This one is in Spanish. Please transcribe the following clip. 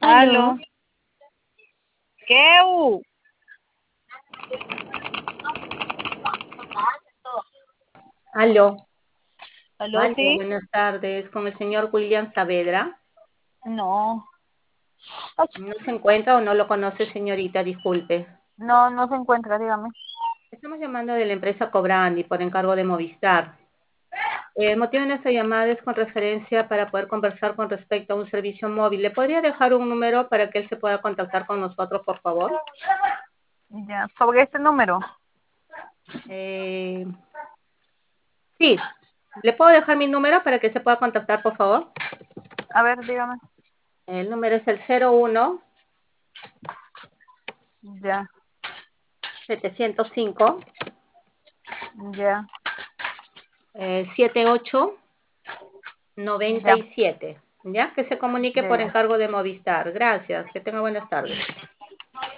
Aló. Aló. ¿Qué hubo? Aló. Aló, Aló, sí. buenas tardes. Con el señor William Saavedra. No. Ay, ¿No se encuentra o no lo conoce, señorita? Disculpe. no, no se encuentra, dígame. Estamos llamando de la empresa Cobrandi por encargo de Movistar. El motivo de nuestra llamada es con referencia para poder conversar con respecto a un servicio móvil. ¿Le podría dejar un número para que él se pueda contactar con nosotros, por favor? Ya, sobre este número. Eh, sí. ¿Le puedo dejar mi número para que se pueda contactar, por favor? A ver, dígame. El número es el 01 Ya, 705 ya, 78 ya, 97, ¿ya? Que se comunique por ya. encargo de Movistar. Gracias, que tenga buenas tardes.